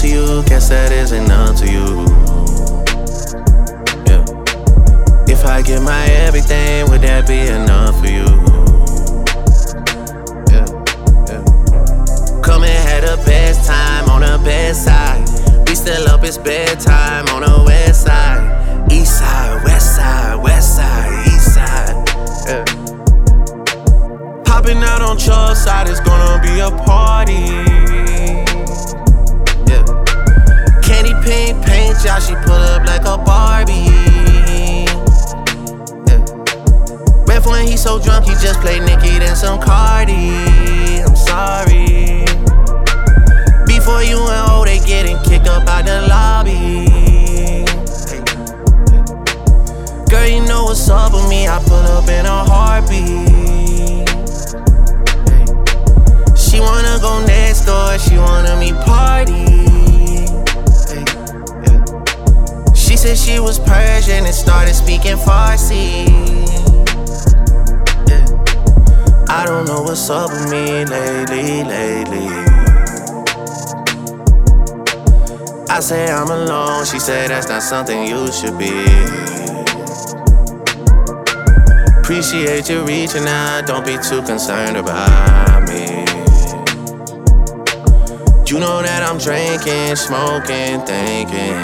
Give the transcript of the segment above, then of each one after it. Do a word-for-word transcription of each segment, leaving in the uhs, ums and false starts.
to you, guess that isn't up to you. Yeah. If I give my everything, would that be enough for you? Yeah, yeah. Come and had the best time on the best side. We still up, it's bedtime on the west side. East side, west side, west side, east side. Yeah. Popping out on Chubb's side, it's gonna be a party. Yeah. Candy pink paint job, she pull up like a Barbie. Yeah. Ref when he so drunk, he just play Nicki then some Cardi. I'm sorry. Before you and O, they getting kicked up out the lobby. Girl, you know what's up with me, I pull up in a heartbeat. She wanna go next door, she wanna me party. She said she was Persian and started speaking Farsi. I don't know what's up with me lately, lately. I say I'm alone, she said that's not something you should be. Appreciate you reaching out, don't be too concerned about me. You know that I'm drinking, smoking, thinking.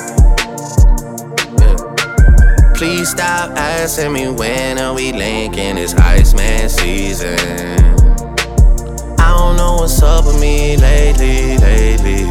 Yeah. Please stop asking me when are we linking, it's Iceman season. I don't know what's up with me lately, lately.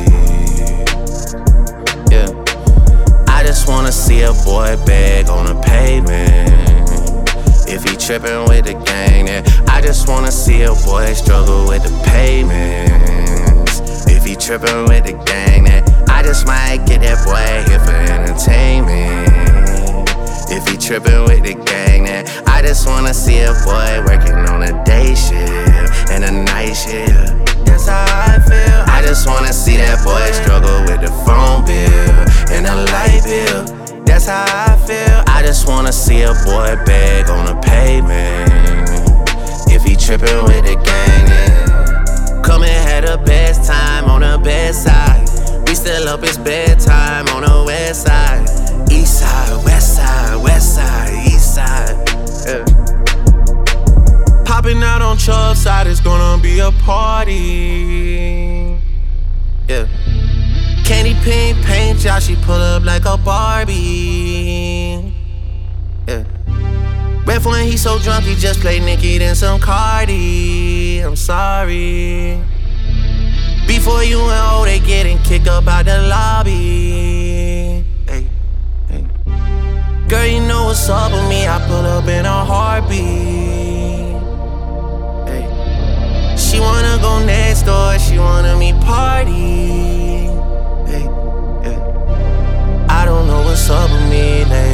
Yeah. I just wanna see a boy beg on the pavement. If he trippin' with the gang, then I just wanna see a boy struggle with the payments. If he trippin' with the gang, then I just might get that boy here for entertainment. If he trippin' with the gang, then I just wanna see a boy working on a day shift and a night shift. That's how I feel. I just wanna see that boy struggle with the phone bill and a light bill. That's how I feel. I just wanna see a boy beg on the pavement. If he trippin' with the gang, then come and had the best time on the best side. We still up, it's bedtime on the west side. East side, west side, west side, east side. Yeah. Popping out on Chubb's side, it's gonna be a party. Yeah. Candy pink paint job, she pull up like a Barbie. Yeah. Ref when he so drunk, he just play Nicki then some Cardi. I'm sorry. Before you and O, they getting kicked up out the lobby. Hey, hey. Girl, you know what's up with me, I pull up in a heartbeat. Hey. She wanna go next door, she wanna me party. I don't know what's up with me lately.